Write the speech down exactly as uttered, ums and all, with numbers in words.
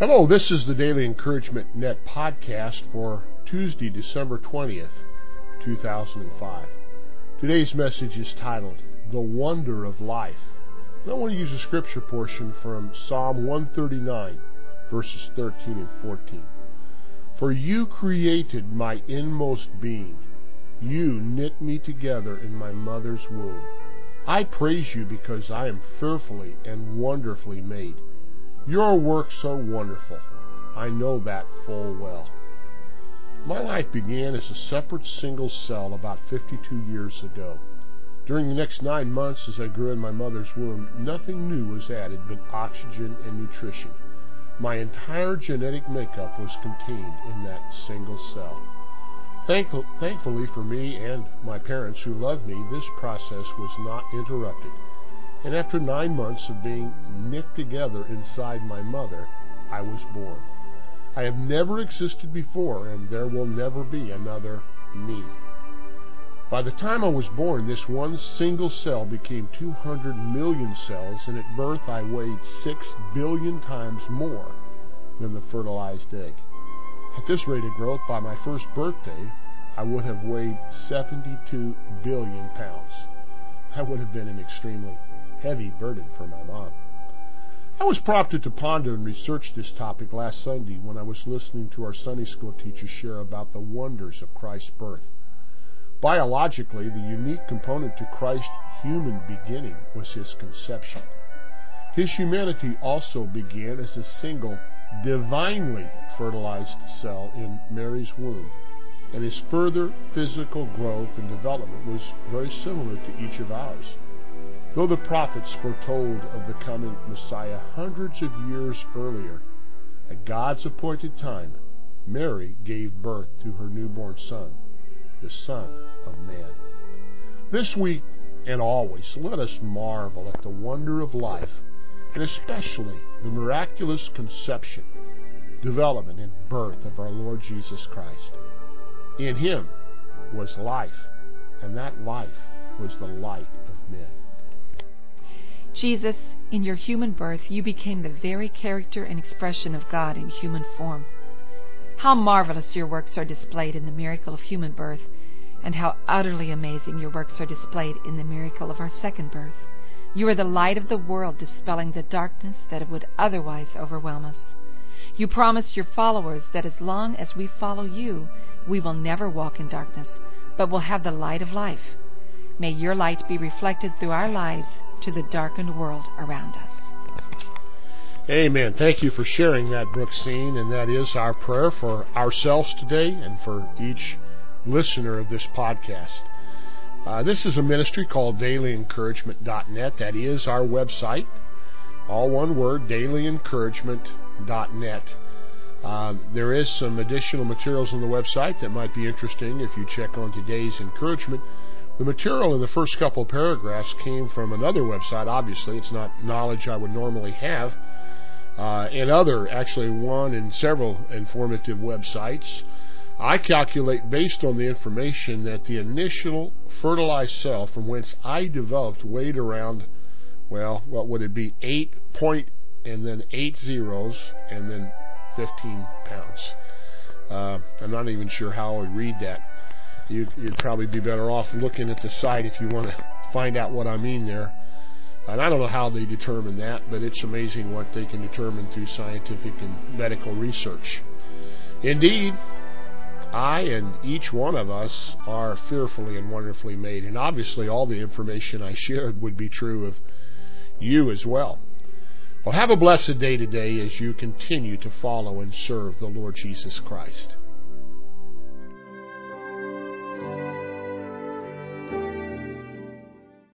Hello, this is the Daily Encouragement Net podcast for Tuesday, December twentieth, two thousand five. Today's message is titled, The Wonder of Life. And I want to use a scripture portion from Psalm one thirty-nine, verses thirteen and fourteen. For you created my inmost being. You knit me together in my mother's womb. I praise you because I am fearfully and wonderfully made. Your works are wonderful. I know that full well. My life began as a separate single cell about fifty-two years ago. During the next nine months as I grew in my mother's womb, nothing new was added but oxygen and nutrition. My entire genetic makeup was contained in that single cell. Thankful, thankfully for me and my parents who loved me, this process was not interrupted. And after nine months of being knit together inside my mother, I was born. I have never existed before, and there will never be another me. By the time I was born, this one single cell became two hundred million cells, and at birth I weighed six billion times more than the fertilized egg. At this rate of growth, by my first birthday, I would have weighed seventy-two billion pounds. That would have been an extremely heavy burden for my mom. I was prompted to ponder and research this topic last Sunday when I was listening to our Sunday school teacher share about the wonders of Christ's birth. Biologically, the unique component to Christ's human beginning was his conception. His humanity also began as a single, divinely fertilized cell in Mary's womb, and his further physical growth and development was very similar to each of ours. Though the prophets foretold of the coming Messiah hundreds of years earlier, at God's appointed time, Mary gave birth to her newborn son, the Son of Man. This week and always, let us marvel at the wonder of life, and especially the miraculous conception, development, and birth of our Lord Jesus Christ. In him was life, and that life was the light of men. Jesus, in your human birth, you became the very character and expression of God in human form. How marvelous your works are displayed in the miracle of human birth, and how utterly amazing your works are displayed in the miracle of our second birth. You are the light of the world, dispelling the darkness that would otherwise overwhelm us. You promise your followers that as long as we follow you, we will never walk in darkness, but will have the light of life. May your light be reflected through our lives to the darkened world around us. Amen. Thank you for sharing that, Brooksine, and that is our prayer for ourselves today and for each listener of this podcast. Uh, this is a ministry called daily encouragement dot net. That is our website. All one word, daily encouragement dot net. Uh, there is some additional materials on the website that might be interesting if you check on today's encouragement. The material in the first couple of paragraphs came from another website. Obviously, it's not knowledge I would normally have. Uh, and other, actually one and several informative websites. I calculate based on the information that the initial fertilized cell from whence I developed weighed around, well, what would it be, eight point and then eight zeros and then fifteen pounds. Uh, I'm not even sure how I would read that. You'd, you'd probably be better off looking at the site if you want to find out what I mean there. And I don't know how they determine that, but it's amazing what they can determine through scientific and medical research. Indeed, I and each one of us are fearfully and wonderfully made, and obviously all the information I shared would be true of you as well. Well, have a blessed day today as you continue to follow and serve the Lord Jesus Christ.